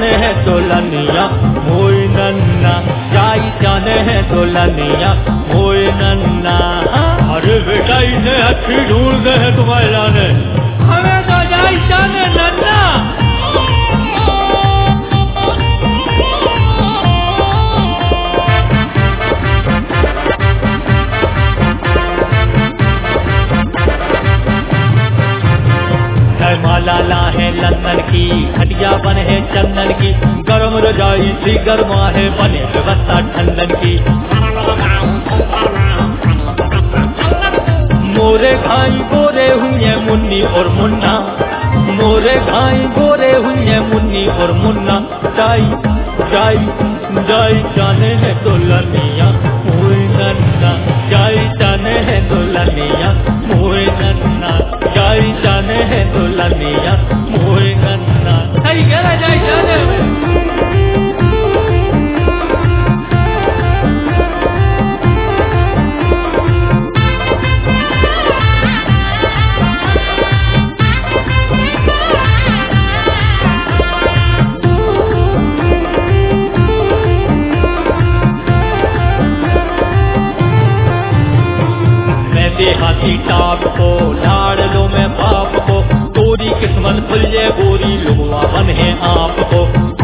जाने है दुल्हनिया मोए नन्ना, जाई जाने है दुल्हनिया मोए नन्ना। अरे बेटा इसे अच्छी ढूंढते हैं तुम्हारे लाने, हमें तो जाई जाने नन्ना। माला ला है लंदन की, खटिया बन है चंदन की, गरम रजाई सी गरमा है बने व्यवस्था ठंडन की। मोरे घाई गोरे हुए मुन्नी और मुन्ना, मोरे घाई गोरे हुए मुन्नी और मुन्ना, जाई जाई जाई जाने है दुल्हनिया मोए नन्ना, जाई जाने है दुल्हनिया मोए नन्ना, जाई जाने है दुल्हनिया मोए नन्ना। सही कह रहा, जाई जाने हाथी टाप को लाड़ लो मैं बाप को, तोरी किस्मत खुल जाए गोरी लुगवा बन है आप को।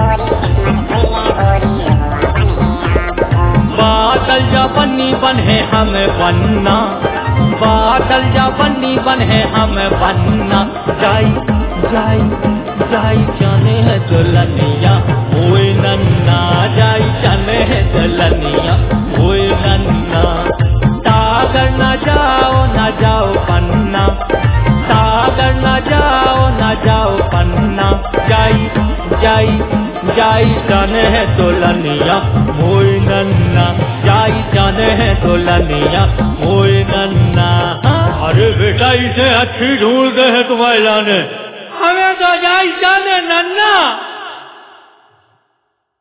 बादल जा बन्नी बन है हम बनना, बादल जा बन्नी बन है हम बनना, जाई जाई जाई जाने है दुल्हनिया मोए नन्ना, जाई जाने है दुल्हनिया मोए नन्ना। सागर न जाओ न जाओ पन्ना, सागर न जाओ न जाओ पन्ना, जाई जाई जाई जाने है दुल्हनिया मोए नन्ना, जाई जाने है दुल्हनिया मोए नन्ना। अरे बेटा इसे अच्छी ढूंढते हैं तुम्हारे लाने, हमें तो जाई जाने नन्ना।